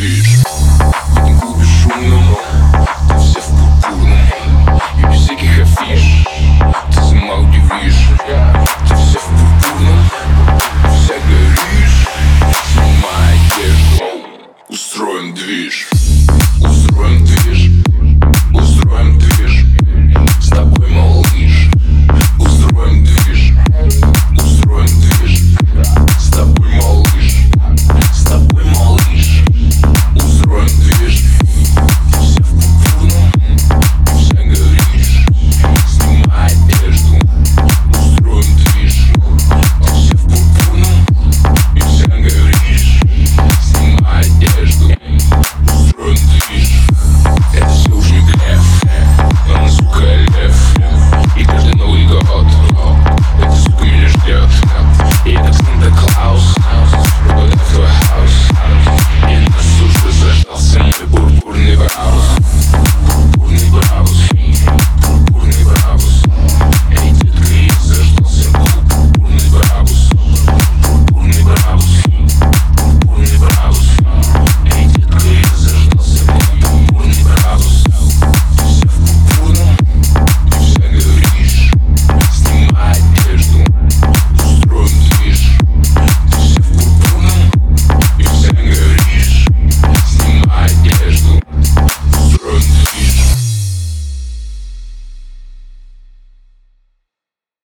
движ. В этом клубе шумном, там все в пурпурном, и без всяких афиш ты сама удивишь. Там все в пурпурном, вся горишь. Снимай одежду, устроим движ. Устроим движ.